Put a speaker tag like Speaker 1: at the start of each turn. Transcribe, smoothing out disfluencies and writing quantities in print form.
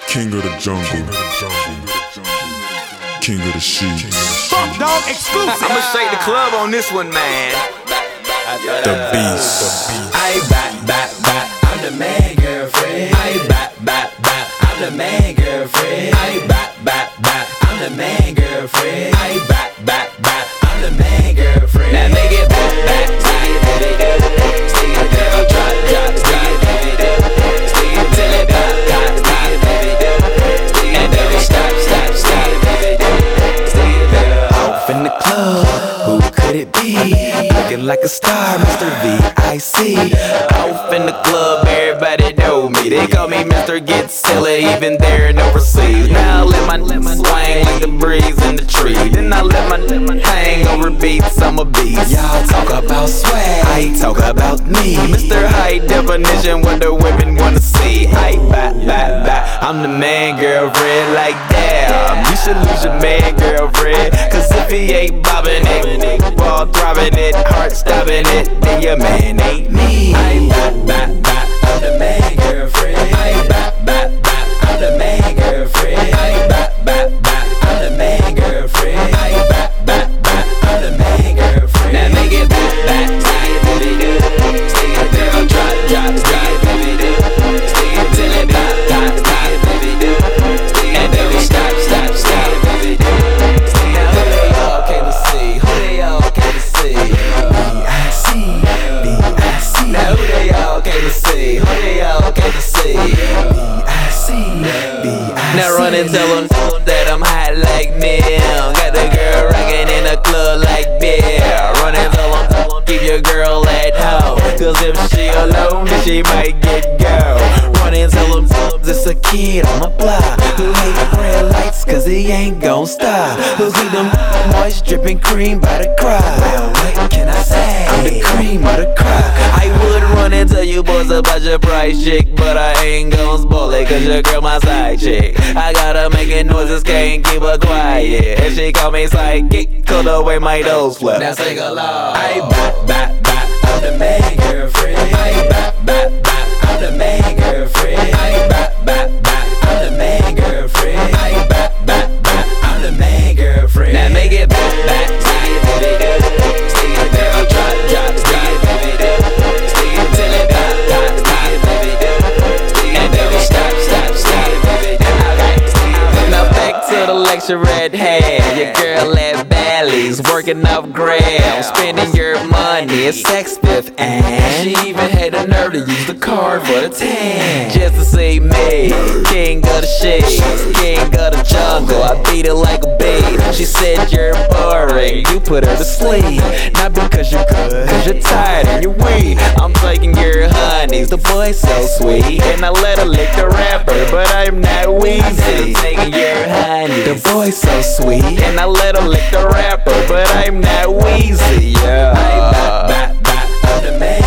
Speaker 1: King of the jungle, king of the sheets.
Speaker 2: Funk Dog exclusive.
Speaker 3: I'ma shake the club on this one, man.
Speaker 1: The beast.
Speaker 4: I I'm the man, girlfriend. I I'm the man, girlfriend. I I'm the man, girlfriend. I I'm the man, girlfriend. Now make it back, see a girl drop, see it till it and baby stop, off in the club, who could it be? Looking like a star, Mr. V.I.C. Off in the club, everybody know me. They call me Mr. Get Silly, even there in overseas. Now I let my swing like the breeze in the tree. Then I let my hang over beats, I'm a beast. Y'all talk about swag, I talk about me. Mr. High Definition, what the women wanna see. I'm the man, girlfriend, like damn. You should lose your man, girlfriend. Cause if he ain't bobbing it, ball throbbing it, heart stopping it, then your man ain't me. I'm the man, girlfriend. I'm the man, girlfriend. I'm the man, girlfriend. I'm the man, girlfriend. Now make it back, see a girl drop, see it till it and baby stop. Now who they all came to see? Who they all came to see? B.I.C. Now who they all came to see? Who they all came to see? B.I.C. Now run and tell them that I'm hot like Mel. Got the girl rockin' in the club like Bill. Run and tell them, keep your girl at home. Cause if she alone, then she might get go. Run and tell them it's a kid on the block who hate red lights cause he ain't gon' stop. Who keep them moist dripping cream by the crowd. Well, what can I say? I'm the cream of the crowd. I would run and tell you boys about your price chick, but I ain't gon' spoil it cause your girl my side chick. I gotta making noises, can't keep her quiet. And she call me psychic, cause the way my nose flip. Now sing along. I I'm the man, girlfriend. I I'm the man, girlfriend. I I'm the man, girlfriend. I I'm the man, girlfriend. Now make it back, see a girl drop, see it till it and baby stop. Now back to the lecture at hand. Your girl at Bally's working off grams, spending your money, it's sex fifth, and she even had the nerve to use the card for the 10 just to see me, king of the shades, king of the jungle. I beat it like a beat. She said you're boring, you put her to sleep. Not because you're good, cause you're tired and you're weak. I'm taking your honeys, the boy's so sweet, and I let her lick the rapper, but I'm not Weezy. Taking your honeys, the boy's so sweet, and I let her lick the rapper, but I'm not Weezy. Yeah, I'm the man.